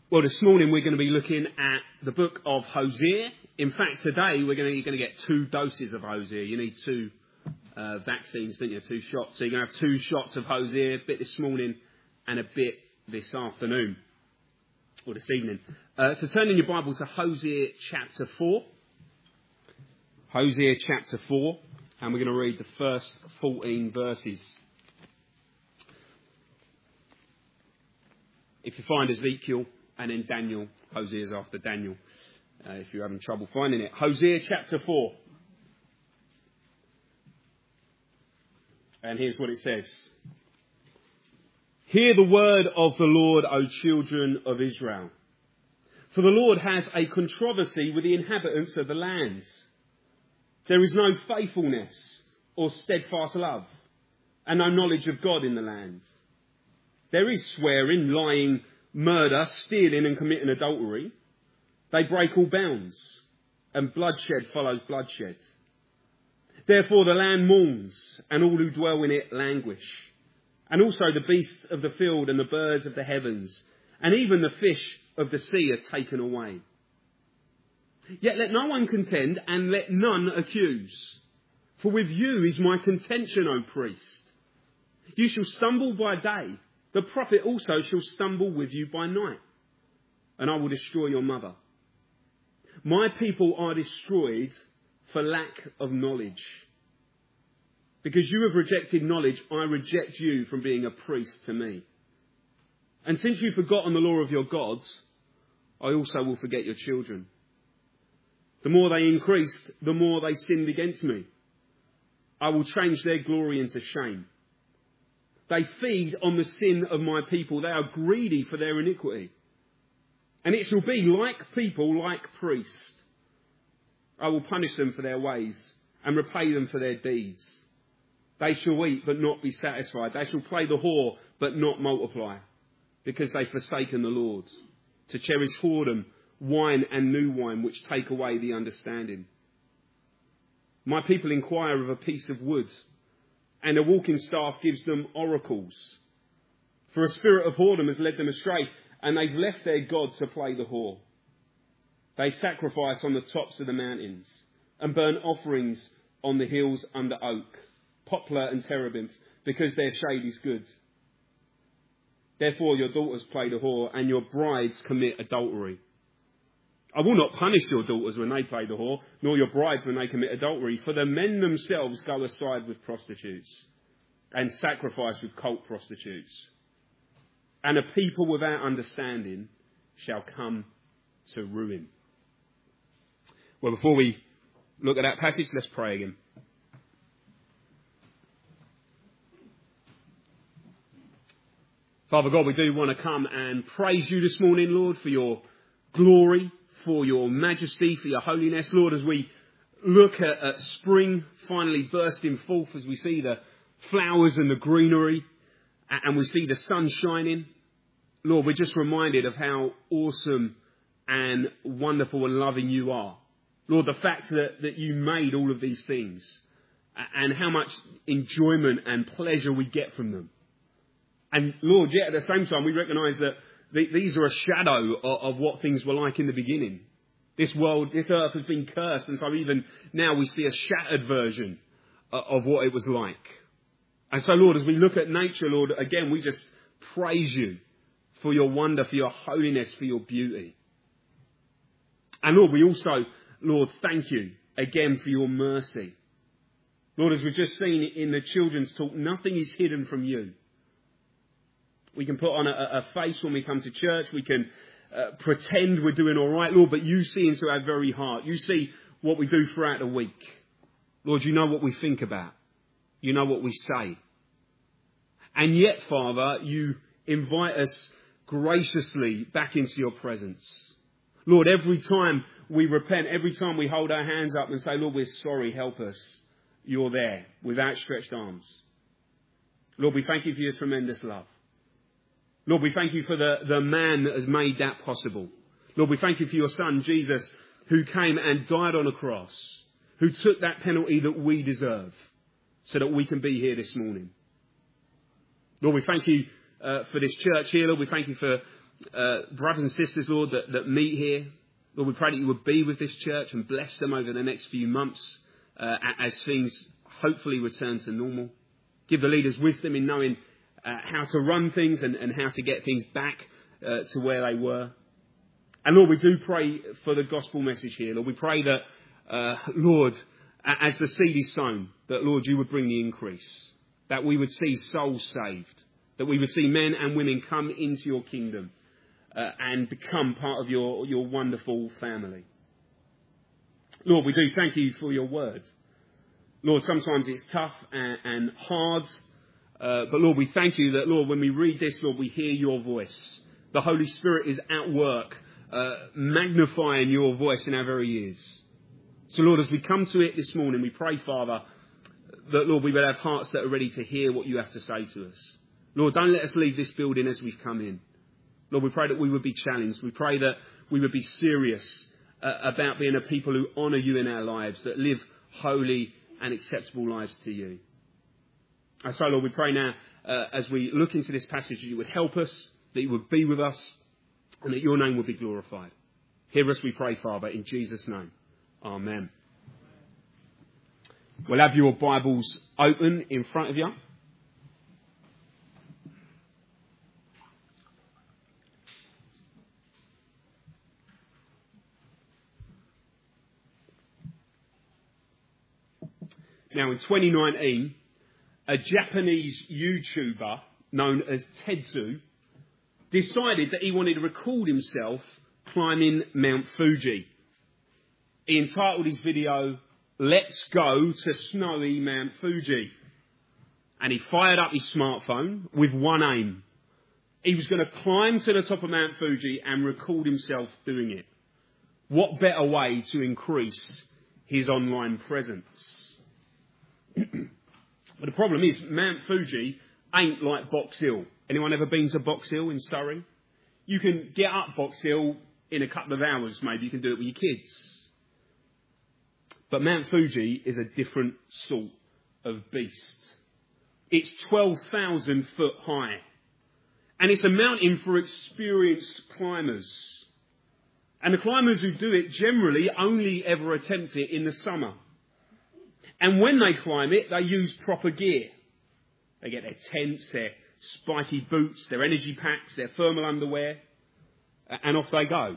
Well, this morning we're going to be looking at the book of Hosea. In fact, today you're going to get 2 doses of Hosea. You need 2 vaccines, don't you? 2 shots. So you're going to have 2 shots of Hosea, a bit this morning and a bit this afternoon, or this evening. So turn in your Bible to Hosea chapter 4. Hosea chapter 4, and we're going to read the first 14 verses. If you find Ezekiel and then Daniel, Hosea's after Daniel, if you're having trouble finding it. Hosea chapter 4. And here's what it says. Hear the word of the Lord, O children of Israel. For the Lord has a controversy with the inhabitants of the lands. There is no faithfulness or steadfast love, and no knowledge of God in the land. There is swearing, lying, murder, stealing and committing adultery. They break all bounds, and bloodshed follows bloodshed. Therefore the land mourns, and all who dwell in it languish. And also the beasts of the field and the birds of the heavens, and even the fish of the sea are taken away. Yet let no one contend, and let none accuse. For with you is my contention, O priest. You shall stumble by day. The prophet also shall stumble with you by night, and I will destroy your mother. My people are destroyed for lack of knowledge. Because you have rejected knowledge, I reject you from being a priest to me. And since you've forgotten the law of your gods, I also will forget your children. The more they increased, the more they sinned against me. I will change their glory into shame. They feed on the sin of my people. They are greedy for their iniquity. And it shall be like people, like priests. I will punish them for their ways and repay them for their deeds. They shall eat but not be satisfied. They shall play the whore but not multiply, because they've forsaken the Lord, to cherish whoredom, wine and new wine, which take away the understanding. My people inquire of a piece of wood, and a walking staff gives them oracles. For a spirit of whoredom has led them astray, and they've left their God to play the whore. They sacrifice on the tops of the mountains, and burn offerings on the hills under oak, poplar and terebinth, because their shade is good. Therefore your daughters play the whore, and your brides commit adultery. I will not punish your daughters when they play the whore, nor your brides when they commit adultery, for the men themselves go aside with prostitutes, and sacrifice with cult prostitutes. And a people without understanding shall come to ruin. Well, before we look at that passage, let's pray again. Father God, we do want to come and praise you this morning, Lord, for your glory, for your majesty, for your holiness. Lord, as we look at spring finally bursting forth, as we see the flowers and the greenery, and we see the sun shining, Lord, we're just reminded of how awesome and wonderful and loving you are. Lord, the fact that you made all of these things, and how much enjoyment and pleasure we get from them. And Lord, yet at the same time, we recognise that these are a shadow of what things were like in the beginning. This world, this earth has been cursed, and so even now we see a shattered version of what it was like. And so, Lord, as we look at nature, Lord, again, we just praise you for your wonder, for your holiness, for your beauty. And Lord, we also, Lord, thank you again for your mercy. Lord, as we've just seen in the children's talk, nothing is hidden from you. We can put on a face when we come to church. We can pretend we're doing all right, Lord, but you see into our very heart. You see what we do throughout the week. Lord, you know what we think about. You know what we say. And yet, Father, you invite us graciously back into your presence. Lord, every time we repent, every time we hold our hands up and say, Lord, we're sorry, help us, you're there with outstretched arms. Lord, we thank you for your tremendous love. Lord, we thank you for the man that has made that possible. Lord, we thank you for your son, Jesus, who came and died on a cross, who took that penalty that we deserve so that we can be here this morning. Lord, we thank you for this church here. Lord, we thank you for brothers and sisters, Lord, that meet here. Lord, we pray that you would be with this church and bless them over the next few months as things hopefully return to normal. Give the leaders wisdom in knowing how to run things and how to get things back to where they were. And Lord, we do pray for the gospel message here. Lord, we pray that, Lord, as the seed is sown, that, Lord, you would bring the increase, that we would see souls saved, that we would see men and women come into your kingdom and become part of your wonderful family. Lord, we do thank you for your word. Lord, sometimes it's tough and hard, but Lord, we thank you that, Lord, when we read this, Lord, we hear your voice. The Holy Spirit is at work, magnifying your voice in our very ears. So, Lord, as we come to it this morning, we pray, Father, that, Lord, we will have hearts that are ready to hear what you have to say to us. Lord, don't let us leave this building as we've come in. Lord, we pray that we would be challenged. We pray that we would be serious about being a people who honour you in our lives, that live holy and acceptable lives to you. And so, Lord, we pray now, as we look into this passage, that you would help us, that you would be with us, and that your name would be glorified. Hear us, we pray, Father, in Jesus' name. Amen. We'll have your Bibles open in front of you. Now, in 2019, a Japanese YouTuber known as Tetsu decided that he wanted to record himself climbing Mount Fuji. He entitled his video, "Let's Go to Snowy Mount Fuji." And he fired up his smartphone with one aim. He was going to climb to the top of Mount Fuji and record himself doing it. What better way to increase his online presence? But the problem is, Mount Fuji ain't like Box Hill. Anyone ever been to Box Hill in Surrey? You can get up Box Hill in a couple of hours, maybe. You can do it with your kids. But Mount Fuji is a different sort of beast. It's 12,000 foot high. And it's a mountain for experienced climbers. And the climbers who do it generally only ever attempt it in the summer. And when they climb it, they use proper gear. They get their tents, their spiky boots, their energy packs, their thermal underwear, and off they go.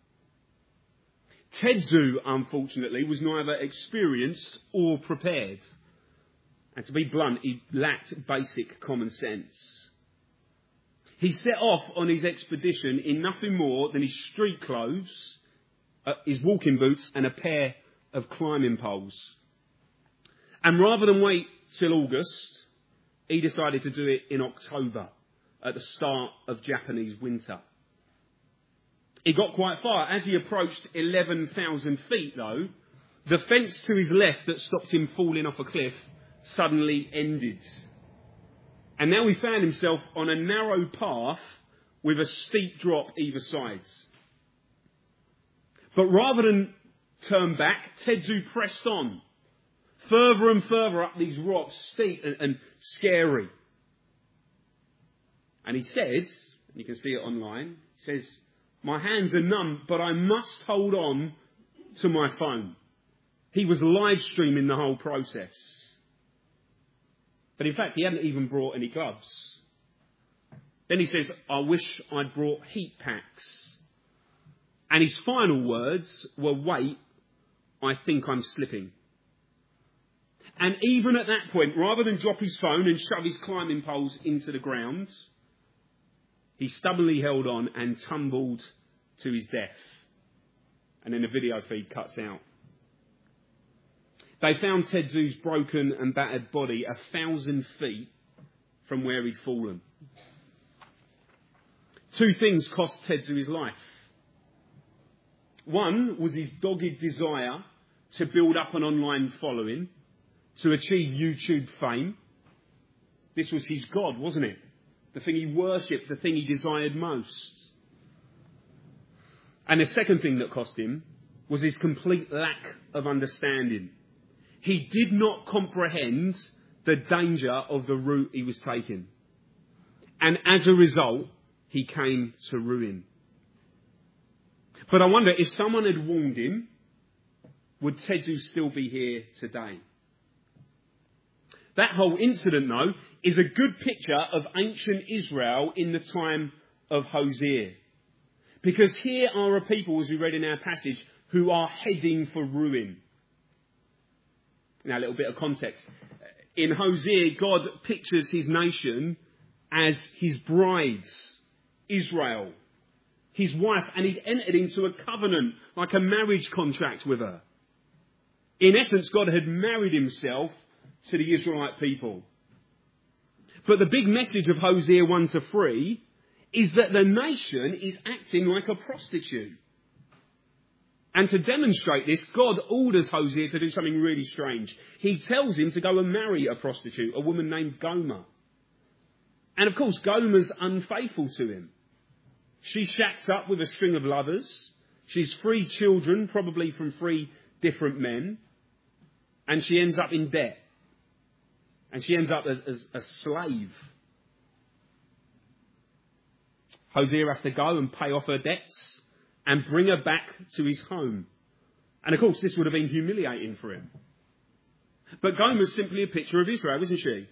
Tetsu, unfortunately, was neither experienced or prepared. And to be blunt, he lacked basic common sense. He set off on his expedition in nothing more than his street clothes, his walking boots, and a pair of climbing poles. And rather than wait till August, he decided to do it in October, at the start of Japanese winter. He got quite far. As he approached 11,000 feet, though, the fence to his left that stopped him falling off a cliff suddenly ended. And now he found himself on a narrow path with a steep drop either side. But rather than turn back, Tetsu pressed on, further and further up these rocks, steep and scary. And he said, and you can see it online, he says, "My hands are numb, but I must hold on to my phone." He was live streaming the whole process. But in fact, he hadn't even brought any gloves. Then he says, "I wish I'd brought heat packs." And his final words were, "Wait, I think I'm slipping." And even at that point, rather than drop his phone and shove his climbing poles into the ground, he stubbornly held on and tumbled to his death. And then the video feed cuts out. They found Tetsu's broken and battered body 1,000 feet from where he'd fallen. Two things cost Tetsu his life. One was his dogged desire to build up an online following, to achieve YouTube fame. This was his God, wasn't it? The thing he worshipped, the thing he desired most. And the second thing that cost him was his complete lack of understanding. He did not comprehend the danger of the route he was taking. And as a result, he came to ruin. But I wonder, if someone had warned him, would Tetsu still be here today? That whole incident, though, is a good picture of ancient Israel in the time of Hosea. Because here are a people, as we read in our passage, who are heading for ruin. Now, a little bit of context. In Hosea, God pictures his nation as his brides, Israel, his wife, and he'd entered into a covenant, like a marriage contract with her. In essence, God had married himself to the Israelite people. But the big message of Hosea 1-3 is that the nation is acting like a prostitute. And to demonstrate this, God orders Hosea to do something really strange. He tells him to go and marry a prostitute, a woman named Gomer. And of course, Gomer's unfaithful to him. She shacks up with a string of lovers. She's 3 children, probably from 3 different men. And she ends up in debt. And she ends up as a slave. Hosea has to go and pay off her debts and bring her back to his home. And of course, this would have been humiliating for him. But Gomer's simply a picture of Israel, isn't she?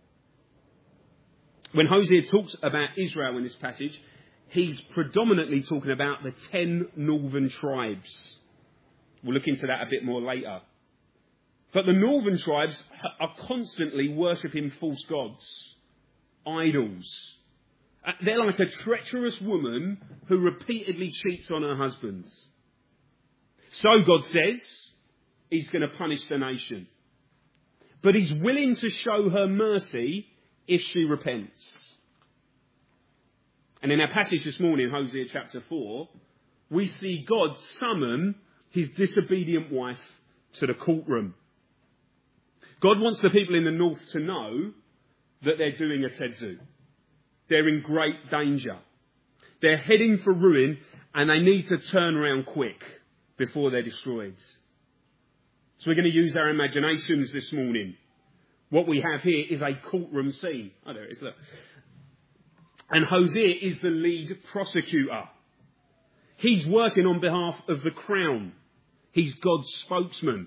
When Hosea talks about Israel in this passage, he's predominantly talking about the 10 northern tribes. We'll look into that a bit more later. But the northern tribes are constantly worshipping false gods, idols. They're like a treacherous woman who repeatedly cheats on her husband. So God says he's going to punish the nation. But he's willing to show her mercy if she repents. And in our passage this morning, Hosea chapter 4, we see God summon his disobedient wife to the courtroom. God wants the people in the north to know that they're doing a Tetsu. They're in great danger. They're heading for ruin and they need to turn around quick before they're destroyed. So we're going to use our imaginations this morning. What we have here is a courtroom scene. Oh, there it is, look. And Hosea is the lead prosecutor. He's working on behalf of the crown. He's God's spokesman.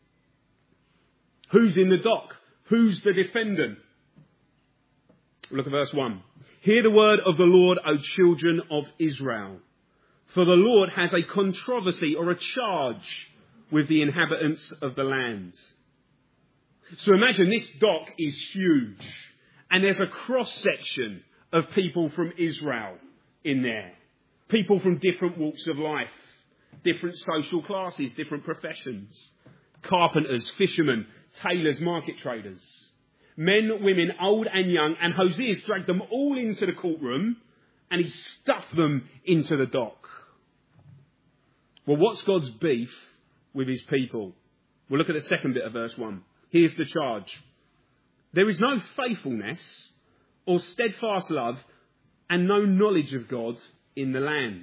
Who's in the dock? Who's the defendant? Look at verse 1. Hear the word of the Lord, O children of Israel. For the Lord has a controversy or a charge with the inhabitants of the land. So imagine this dock is huge. And there's a cross-section of people from Israel in there. People from different walks of life. Different social classes, different professions. Carpenters, fishermen, tailors, market traders. Men, women, old and young. And Hosea's dragged them all into the courtroom and he stuffed them into the dock. Well, what's God's beef with his people? We'll look at the second bit of verse 1. Here's the charge. There is no faithfulness or steadfast love and no knowledge of God in the land.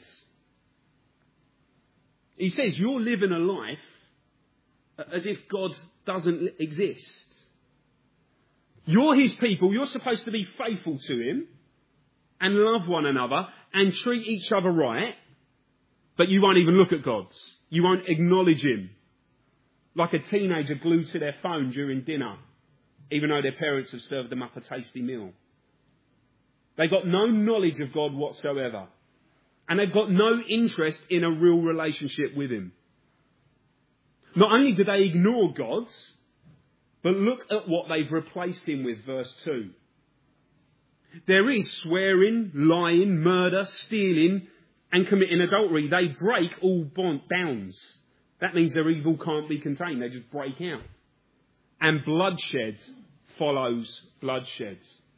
He says you're living a life as if God doesn't exist. You're his people. You're supposed to be faithful to him and love one another and treat each other right. But you won't even look at God. You won't acknowledge him. Like a teenager glued to their phone during dinner, even though their parents have served them up a tasty meal. They've got no knowledge of God whatsoever. And they've got no interest in a real relationship with him. Not only do they ignore God, but look at what they've replaced him with, verse 2. There is swearing, lying, murder, stealing, and committing adultery. They break all bounds. That means their evil can't be contained. They just break out. And bloodshed follows bloodshed.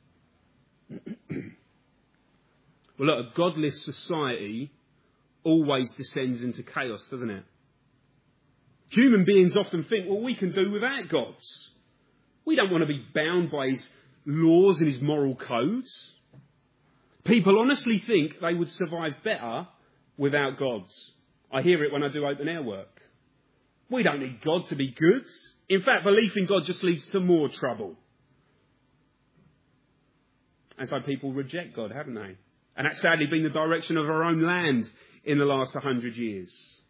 Well, look, a godless society always descends into chaos, doesn't it? Human beings often think, well, we can do without God's. We don't want to be bound by his laws and his moral codes. People honestly think they would survive better without God's. I hear it when I do open air work. We don't need God to be good. In fact, belief in God just leads to more trouble. And so people reject God, haven't they? And that's sadly been the direction of our own land in the last 100 years.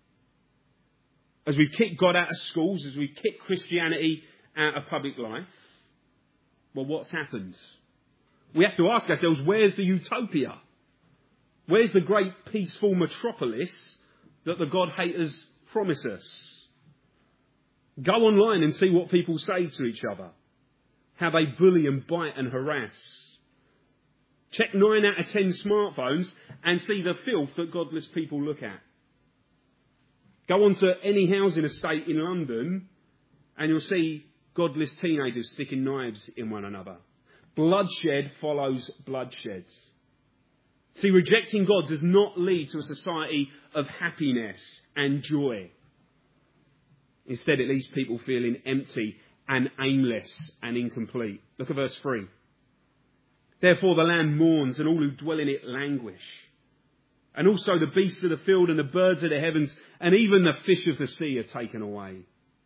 As we've kicked God out of schools, as we've kicked Christianity out of public life, well, what's happened? We have to ask ourselves, where's the utopia? Where's the great peaceful metropolis that the God-haters promise us? Go online and see what people say to each other. How they bully and bite and harass. Check 9 out of 10 smartphones and see the filth that godless people look at. Go on to any housing estate in London and you'll see godless teenagers sticking knives in one another. Bloodshed follows bloodshed. See, rejecting God does not lead to a society of happiness and joy. Instead, it leaves people feeling empty and aimless and incomplete. Look at verse 3. Therefore the land mourns and all who dwell in it languish. And also the beasts of the field and the birds of the heavens and even the fish of the sea are taken away.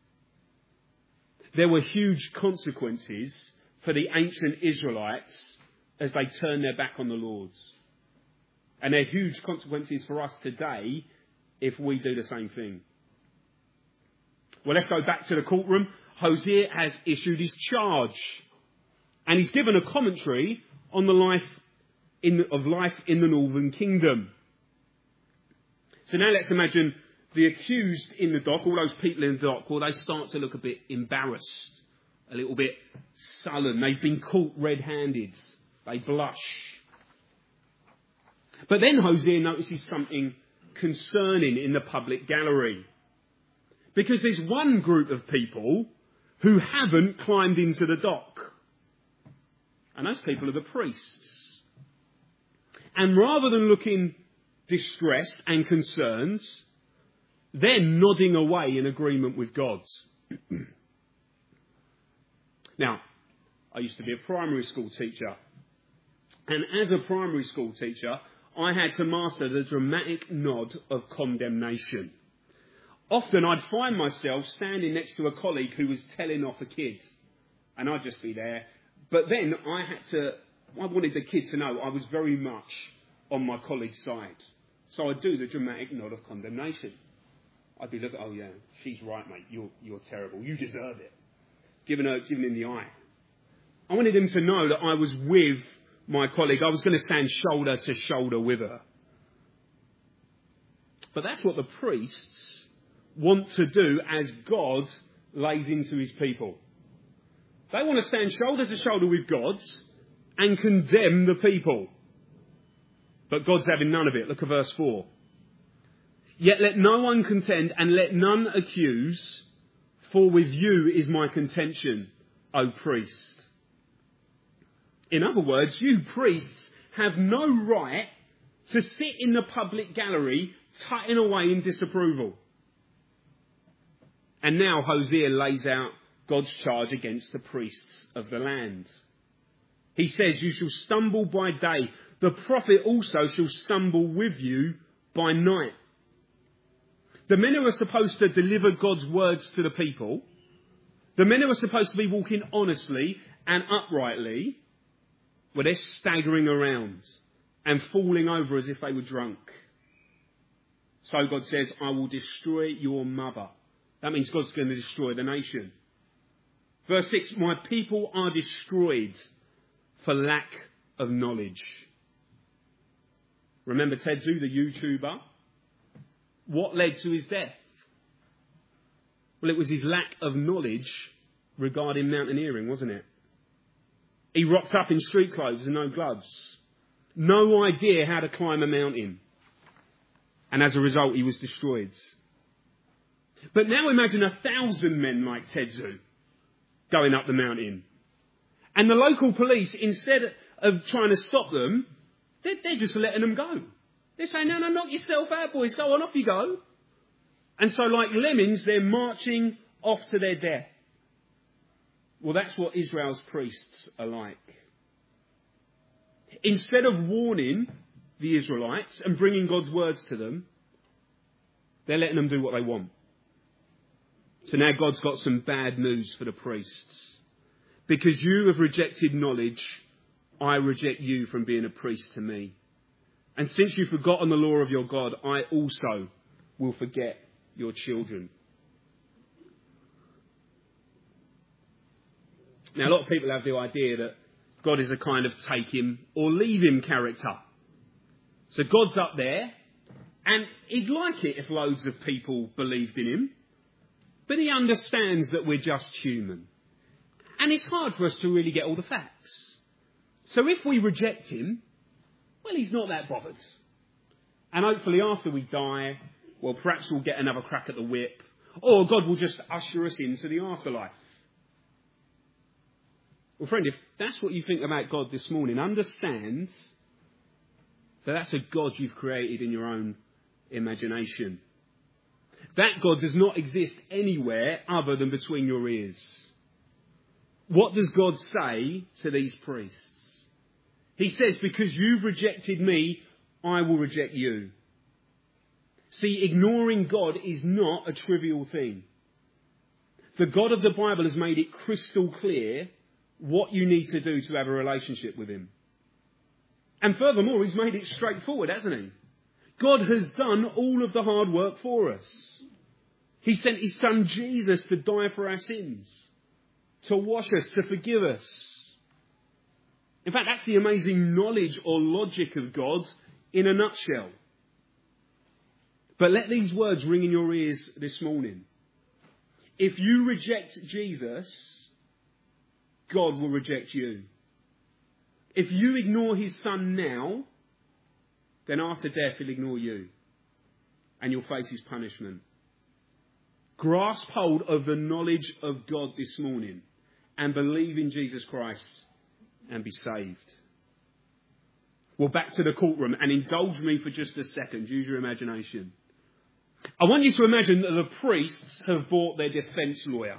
There were huge consequences for the ancient Israelites as they turned their back on the Lord. And there are huge consequences for us today if we do the same thing. Well, let's go back to the courtroom. Hosea has issued his charge. And he's given a commentary on the life in the northern kingdom. So now let's imagine the accused in the dock, all those people in the dock, well, they start to look a bit embarrassed, a little bit sullen. They've been caught red-handed. They blush. But then Hosea notices something concerning in the public gallery. Because there's one group of people who haven't climbed into the dock. And those people are the priests. And rather than looking distressed and concerned, they're nodding away in agreement with God. Now, I used to be a primary school teacher. And as a primary school teacher, I had to master the dramatic nod of condemnation. Often I'd find myself standing next to a colleague who was telling off a kid. And I'd just be there. But then I wanted the kid to know I was very much on my colleague's side. So I'd do the dramatic nod of condemnation. I'd be looking, oh yeah, she's right, mate. You're terrible. You deserve it. Giving him the eye. I wanted him to know that I was with my colleague. I was going to stand shoulder to shoulder with her. But that's what the priests want to do as God lays into his people. They want to stand shoulder to shoulder with God and condemn the people. But God's having none of it. Look at verse 4. Yet let no one contend and let none accuse, for with you is my contention, O priest. In other words, you priests have no right to sit in the public gallery tutting away in disapproval. And now Hosea lays out God's charge against the priests of the land. He says, you shall stumble by day. The prophet also shall stumble with you by night. The men who are supposed to deliver God's words to the people, the men who are supposed to be walking honestly and uprightly, well, they're staggering around and falling over as if they were drunk. So God says, I will destroy your mother. That means God's going to destroy the nation. Verse 6, my people are destroyed for lack of knowledge. Remember Tedzu, the YouTuber? What led to his death? Well, it was his lack of knowledge regarding mountaineering, wasn't it? He rocked up in street clothes and no gloves. No idea how to climb a mountain. And as a result, he was destroyed. But now imagine 1,000 men like Tedzu going up the mountain. And the local police, instead of trying to stop them, they're just letting them go. They're saying, no, knock yourself out, boys. Go on, off you go. And so like lemmings, they're marching off to their death. Well, that's what Israel's priests are like. Instead of warning the Israelites and bringing God's words to them, they're letting them do what they want. So now God's got some bad news for the priests. Because you have rejected knowledge, I reject you from being a priest to me. And since you've forgotten the law of your God, I also will forget your children. Now, a lot of people have the idea that God is a kind of take him or leave him character. So God's up there, and he'd like it if loads of people believed in him, but he understands that we're just human. And it's hard for us to really get all the facts. So if we reject him, well, he's not that bothered. And hopefully after we die, well, perhaps we'll get another crack at the whip, or God will just usher us into the afterlife. Well, friend, if that's what you think about God this morning, understand that that's a God you've created in your own imagination. That God does not exist anywhere other than between your ears. What does God say to these priests? He says, because you've rejected me, I will reject you. See, ignoring God is not a trivial thing. The God of the Bible has made it crystal clear what you need to do to have a relationship with him. And furthermore, he's made it straightforward, hasn't he? God has done all of the hard work for us. He sent his son Jesus to die for our sins, to wash us, to forgive us. In fact, that's the amazing knowledge or logic of God in a nutshell. But let these words ring in your ears this morning. If you reject Jesus, God will reject you. If you ignore his son now, then after death he'll ignore you. And you'll face his punishment. Grasp hold of the knowledge of God this morning and believe in Jesus Christ and be saved. Well, back to the courtroom, and indulge me for just a second. Use your imagination. I want you to imagine that the priests have brought their defence lawyer.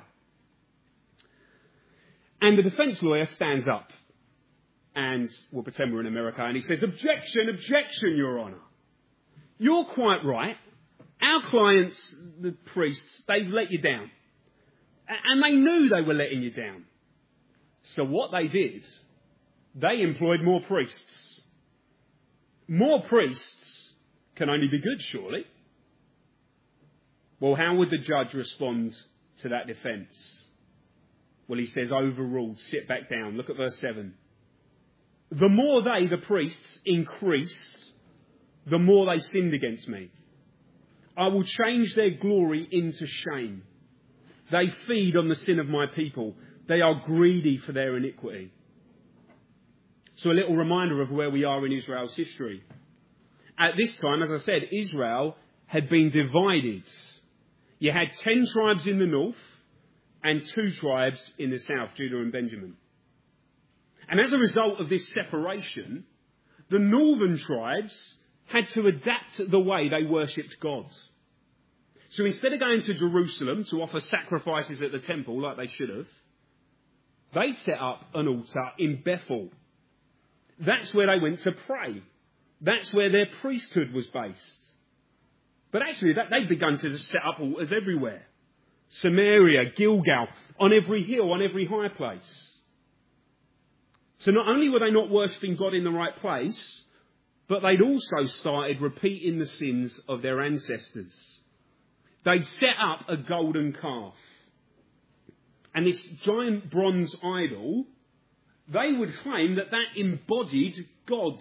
And the defence lawyer stands up. And we'll pretend we're in America, and he says, objection, objection, Your Honour. You're quite right. Our clients, the priests, they've let you down. And they knew they were letting you down. So what they did, they employed more priests. More priests can only be good, surely. Well, how would the judge respond to that defence? Well, he says, overruled, sit back down. Look at verse 7. The more they, the priests, increased, the more they sinned against me. I will change their glory into shame. They feed on the sin of my people. They are greedy for their iniquity. So a little reminder of where we are in Israel's history. At this time, as I said, Israel had been divided. You had 10 tribes in the north and 2 tribes in the south, Judah and Benjamin. And as a result of this separation, the northern tribes had to adapt the way they worshipped God. So instead of going to Jerusalem to offer sacrifices at the temple like they should have, they set up an altar in Bethel. That's where they went to pray. That's where their priesthood was based. But actually, they'd begun to set up altars everywhere. Samaria, Gilgal, on every hill, on every high place. So not only were they not worshipping God in the right place, but they'd also started repeating the sins of their ancestors. They'd set up a golden calf. And this giant bronze idol, they would claim that that embodied God.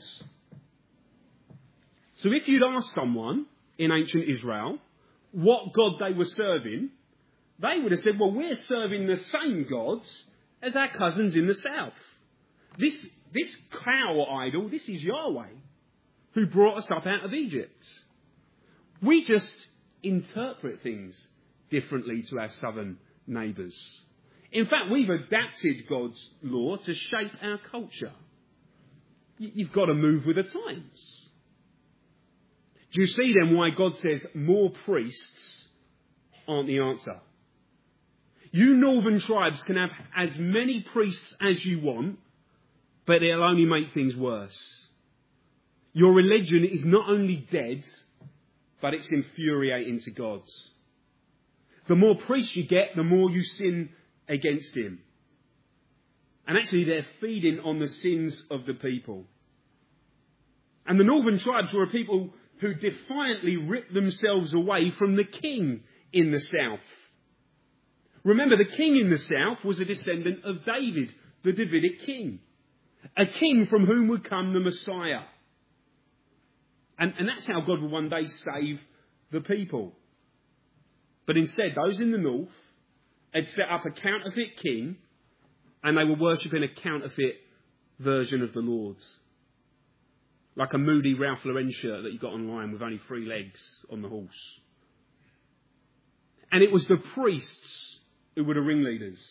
So if you'd asked someone in ancient Israel what God they were serving, they would have said, well, we're serving the same gods as our cousins in the south. This cow idol, this is Yahweh, who brought us up out of Egypt. We just interpret things differently to our southern neighbours. In fact, we've adapted God's law to shape our culture. You've got to move with the times. Do you see then why God says more priests aren't the answer? You northern tribes can have as many priests as you want, but it'll only make things worse. Your religion is not only dead, but it's infuriating to God. The more priests you get, the more you sin against him. And actually they're feeding on the sins of the people. And the northern tribes were a people who defiantly ripped themselves away from the king in the south. Remember, the king in the south was a descendant of David, the Davidic king. A king from whom would come the Messiah. And that's how God will one day save the people. But instead, those in the north had set up a counterfeit king, and they were worshipping a counterfeit version of the Lord's. Like a moody Ralph Lauren shirt that you got online with only 3 legs on the horse. And it was the priests who were the ringleaders.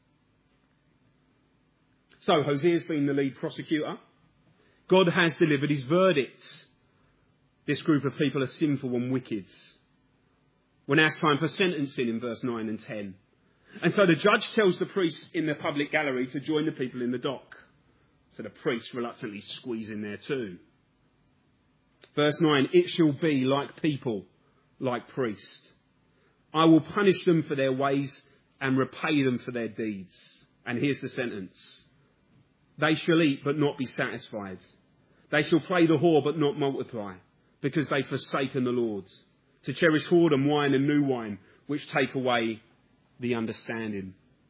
So Hosea's been the lead prosecutor. God has delivered his verdict. This group of people are sinful and wicked. Well, now it's time for sentencing in verse 9 and 10. And so the judge tells the priests in the public gallery to join the people in the dock. So the priests reluctantly squeeze in there too. Verse 9, it shall be like people, like priests. I will punish them for their ways and repay them for their deeds. And here's the sentence. They shall eat but not be satisfied. They shall play the whore but not multiply, because they've forsaken the Lord, to cherish whoredom, wine and new wine, which take away the understanding.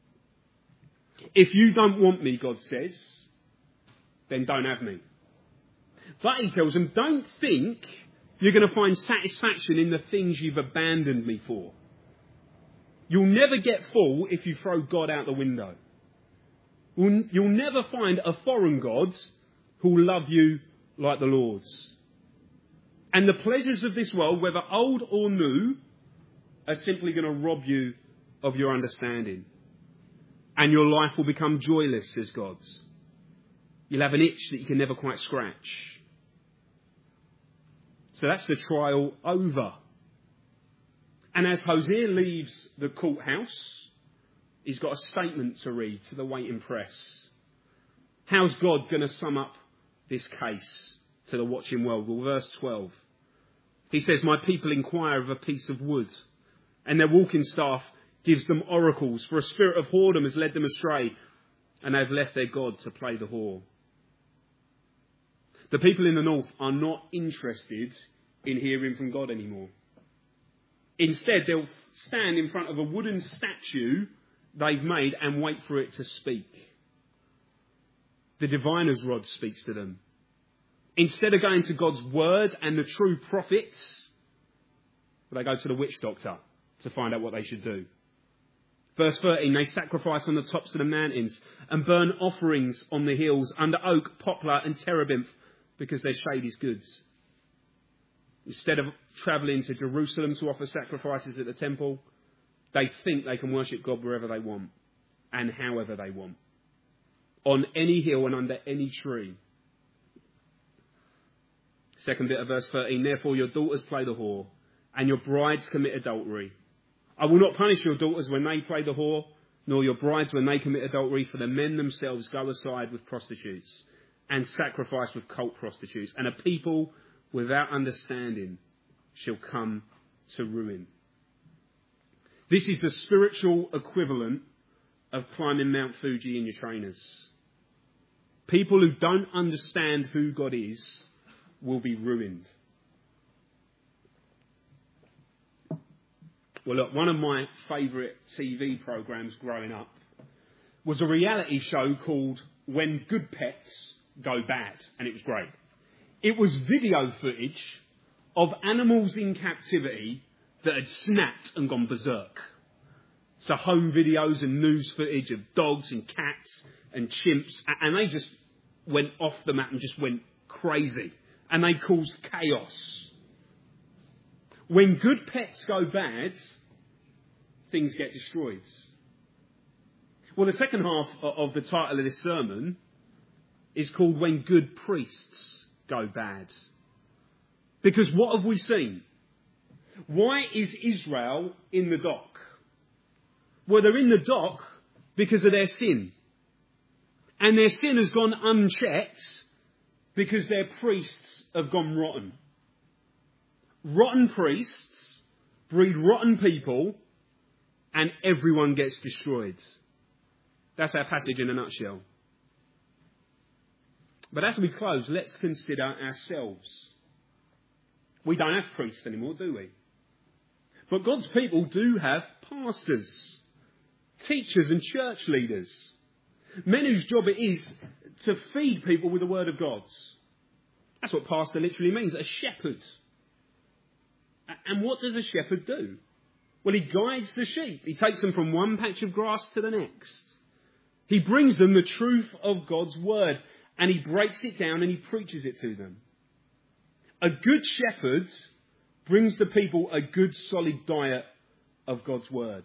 If you don't want me, God says, then don't have me. But he tells them, don't think you're going to find satisfaction in the things you've abandoned me for. You'll never get full if you throw God out the window. You'll never find a foreign God who'll love you like the Lord's. And the pleasures of this world, whether old or new, are simply going to rob you of your understanding. And your life will become joyless, says God. You'll have an itch that you can never quite scratch. So that's the trial over. And as Hosea leaves the courthouse, he's got a statement to read to the waiting press. How's God going to sum up this case to the watching world? Well, verse 12. He says, my people inquire of a piece of wood, and their walking staff gives them oracles, for a spirit of whoredom has led them astray, and they've left their God to play the whore. The people in the north are not interested in hearing from God anymore. Instead, they'll stand in front of a wooden statue they've made and wait for it to speak. The diviner's rod speaks to them. Instead of going to God's word and the true prophets, they go to the witch doctor to find out what they should do. Verse 13, they sacrifice on the tops of the mountains and burn offerings on the hills under oak, poplar and terebinth, because their shade is good. Instead of travelling to Jerusalem to offer sacrifices at the temple, they think they can worship God wherever they want and however they want. On any hill and under any tree. Second bit of verse 13, therefore your daughters play the whore and your brides commit adultery. I will not punish your daughters when they play the whore, nor your brides when they commit adultery, for the men themselves go aside with prostitutes and sacrifice with cult prostitutes, and a people without understanding shall come to ruin. This is the spiritual equivalent of climbing Mount Fuji in your trainers. People who don't understand who God is will be ruined. Well, look, one of my favourite TV programmes growing up was a reality show called When Good Pets Go Bad, and it was great. It was video footage of animals in captivity that had snapped and gone berserk. So home videos and news footage of dogs and cats and chimps, and they just went off the map and just went crazy. And they caused chaos. When good pets go bad, things get destroyed. Well, the second half of the title of this sermon is called When Good Priests Go Bad. Because what have we seen? Why is Israel in the dock? Well, they're in the dock because of their sin. And their sin has gone unchecked because their priests have gone rotten. Rotten priests breed rotten people and everyone gets destroyed. That's our passage in a nutshell. But as we close, let's consider ourselves. We don't have priests anymore, do we? But God's people do have pastors, teachers and church leaders. Men whose job it is to feed people with the word of God. That's what pastor literally means, a shepherd. And what does a shepherd do? Well, he guides the sheep. He takes them from one patch of grass to the next. He brings them the truth of God's word, and he breaks it down and he preaches it to them. A good shepherd brings the people a good solid diet of God's word.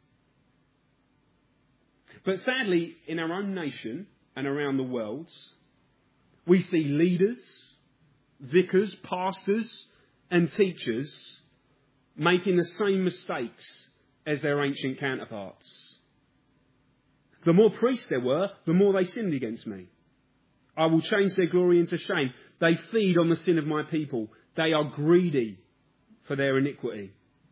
But sadly, in our own nation and around the world, we see leaders, vicars, pastors and teachers making the same mistakes as their ancient counterparts. The more priests there were, the more they sinned against me. I will change their glory into shame. They feed on the sin of my people. They are greedy for their iniquity.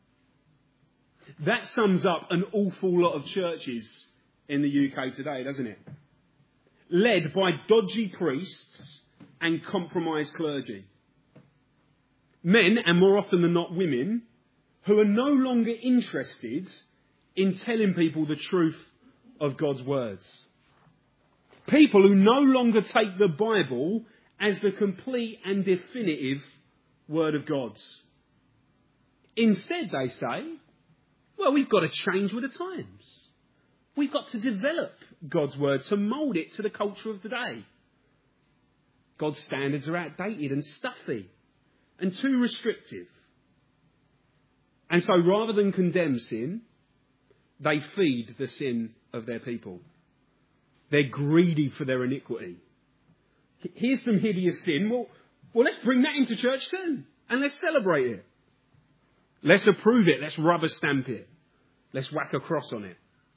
That sums up an awful lot of churches in the UK today, doesn't it? Led by dodgy priests and compromised clergy. Men, and more often than not women, who are no longer interested in telling people the truth of God's words. People who no longer take the Bible as the complete and definitive word of God. Instead, they say, well, we've got to change with the times. We've got to develop God's word to mould it to the culture of the day. God's standards are outdated and stuffy and too restrictive. And so rather than condemn sin, they feed the sin of their people. They're greedy for their iniquity. Here's some hideous sin. Well, let's bring that into church too. And let's celebrate it. Let's approve it. Let's rubber stamp it. Let's whack a cross on it.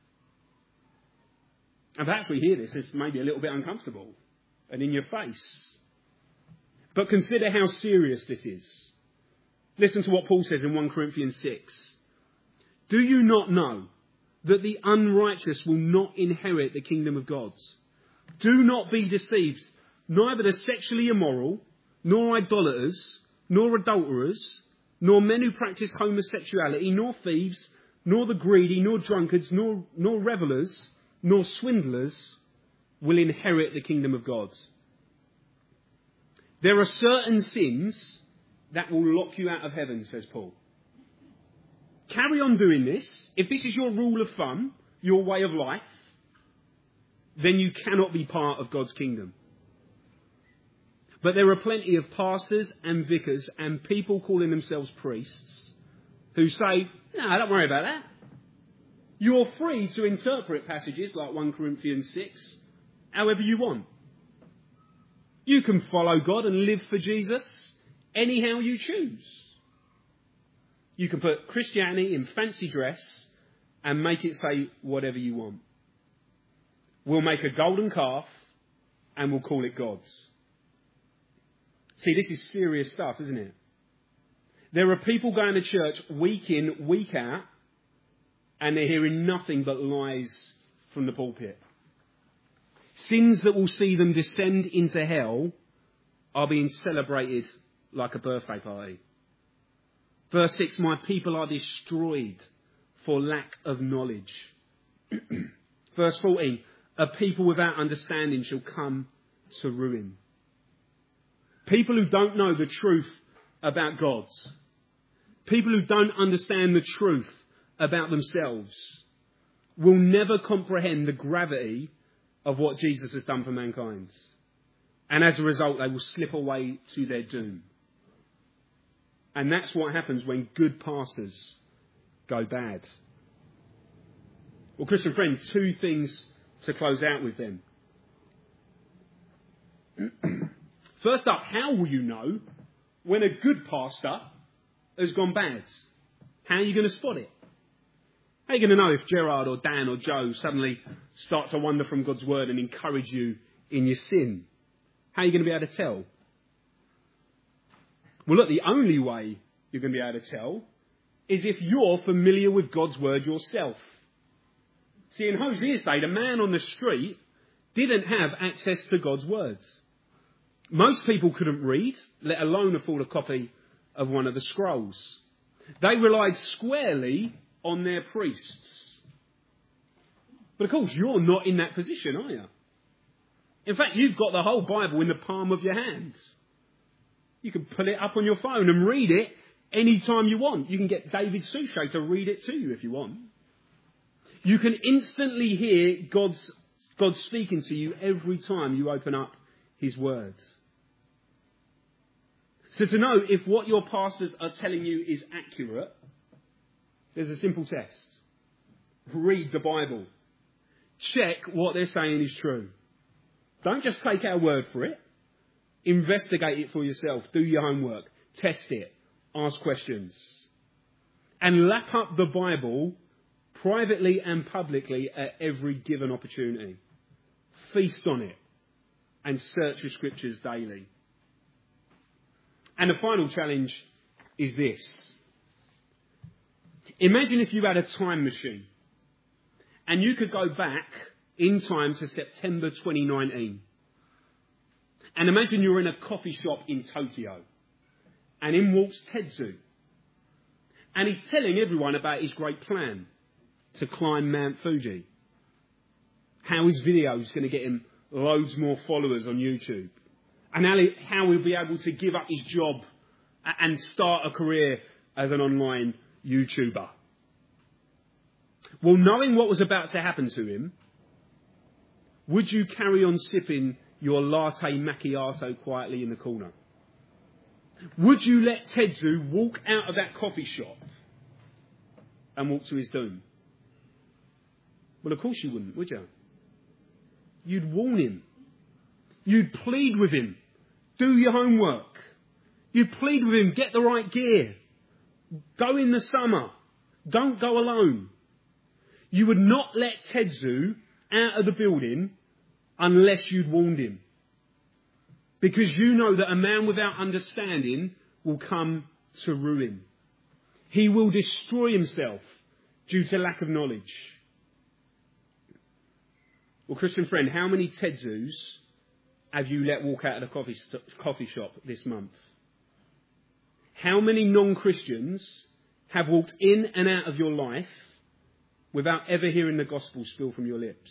And perhaps we hear this as maybe a little bit uncomfortable and in your face. But consider how serious this is. Listen to what Paul says in 1 Corinthians 6. Do you not know that the unrighteous will not inherit the kingdom of God? Do not be deceived. Neither the sexually immoral, nor idolaters, nor adulterers, nor men who practice homosexuality, nor thieves, nor the greedy, nor drunkards, nor revelers, nor swindlers will inherit the kingdom of God. There are certain sins that will lock you out of heaven, says Paul. Carry on doing this. If this is your rule of thumb, your way of life, then you cannot be part of God's kingdom. But there are plenty of pastors and vicars and people calling themselves priests who say, no, don't worry about that. You're free to interpret passages like 1 Corinthians 6 however you want. You can follow God and live for Jesus anyhow you choose. You can put Christianity in fancy dress and make it say whatever you want. We'll make a golden calf and we'll call it God's. See, this is serious stuff, isn't it? There are people going to church week in, week out, and they're hearing nothing but lies from the pulpit. Sins that will see them descend into hell are being celebrated like a birthday party. Verse 6, my people are destroyed for lack of knowledge. Verse 14, a people without understanding shall come to ruin. People who don't know the truth about God, people who don't understand the truth about themselves, will never comprehend the gravity of what Jesus has done for mankind. And as a result, they will slip away to their doom. And that's what happens when good pastors go bad. Well, Christian friend, two things to close out with then. First up, how will you know when a good pastor has gone bad? How are you going to spot it? How are you going to know if Gerard or Dan or Joe suddenly start to wander from God's word and encourage you in your sin? How are you going to be able to tell? Well, look, the only way you're going to be able to tell is if you're familiar with God's word yourself. See, in Hosea's day, the man on the street didn't have access to God's words. Most people couldn't read, let alone afford a copy of one of the scrolls. They relied squarely on their priests. But of course, you're not in that position, are you? In fact, you've got the whole Bible in the palm of your hand. You can pull it up on your phone and read it any time you want. You can get David Suchet to read it to you if you want. You can instantly hear God speaking to you every time you open up his words. So to know if what your pastors are telling you is accurate, there's a simple test. Read the Bible. Check what they're saying is true. Don't just take our word for it. Investigate it for yourself. Do your homework. Test it. Ask questions. And lap up the Bible privately and publicly at every given opportunity. Feast on it. And search the scriptures daily. And the final challenge is this. Imagine if you had a time machine and you could go back in time to September 2019. And imagine you're in a coffee shop in Tokyo and in walks Tetsu. And he's telling everyone about his great plan to climb Mount Fuji. How his video is going to get him loads more followers on YouTube. And how he'll be able to give up his job and start a career as an online YouTuber. Well, knowing what was about to happen to him, would you carry on sipping your latte macchiato quietly in the corner? Would you let Tetsu walk out of that coffee shop and walk to his doom? Well, of course you wouldn't, would you? You'd warn him. You'd plead with him. Do your homework. You'd plead with him, get the right gear. Go in the summer. Don't go alone. You would not let Tetsu out of the building unless you'd warned him. Because you know that a man without understanding will come to ruin. He will destroy himself due to lack of knowledge. Well, Christian friend, how many Tetsus have you let walk out of the coffee shop this month? How many non-Christians have walked in and out of your life without ever hearing the gospel spill from your lips?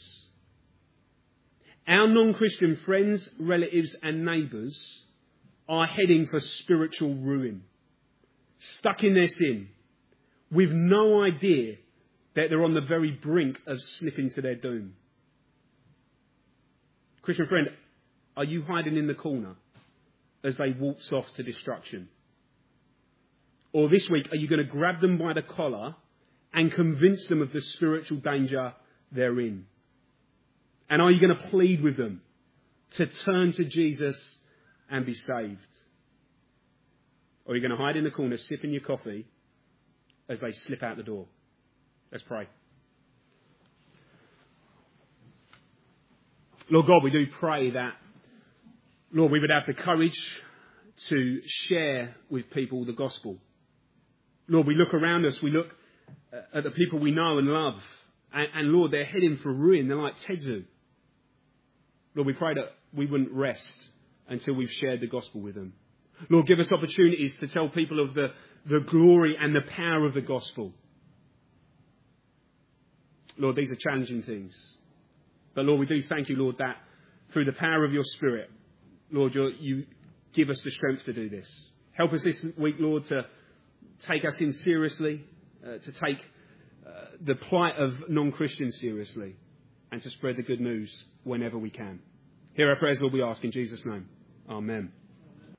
Our non-Christian friends, relatives and neighbours are heading for spiritual ruin, stuck in their sin, with no idea that they're on the very brink of slipping to their doom. Christian friend, are you hiding in the corner as they waltz off to destruction? Or this week, are you going to grab them by the collar and convince them of the spiritual danger they're in? And are you going to plead with them to turn to Jesus and be saved? Or are you going to hide in the corner, sipping your coffee as they slip out the door? Let's pray. Lord God, we do pray that, Lord, we would have the courage to share with people the gospel. Lord, we look around us, we look at the people we know and love, and Lord, they're heading for ruin. They're like Tetsu. Lord, we pray that we wouldn't rest until we've shared the gospel with them. Lord, give us opportunities to tell people of the glory and the power of the gospel. Lord, these are challenging things. But Lord, we do thank you, Lord, that through the power of your Spirit, Lord, you give us the strength to do this. Help us this week, Lord, to take us in seriously, to take the plight of non-Christians seriously, and to spread the good news whenever we can. Hear our prayers, Lord, we ask in Jesus' name. Amen.